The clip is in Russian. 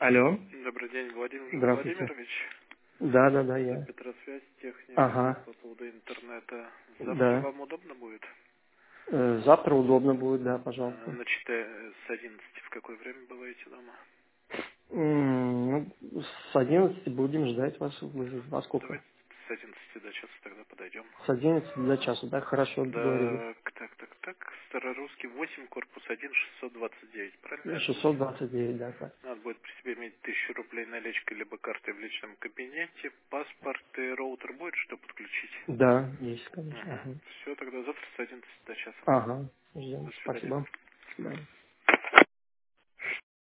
Алло, Добрый день, Владимир здравствуйте. Владимирович. Да, Это я. Петросвязь, техника Ага, по поводу интернета. Завтра да. вам удобно будет? Завтра удобно будет, да, пожалуйста. Значит, с 11 в какое время бываете дома? Ну, с 11 будем ждать вас. Вы во сколько? Давайте с 11 до часа тогда подойдем. С 11 до часа, да, хорошо, договорились. Так. Старорусский 8, корпус 1, 629. Правильно я помню? 629, да, так. Надо будет при себе иметь 1000 рублей наличкой, либо картой в личном кабинете. Паспорт и роутер будет, что подключить? Да, есть, конечно. Ага, Все, тогда завтра с 11 до часа. ага, ждем. До свидания. Спасибо. До свидания.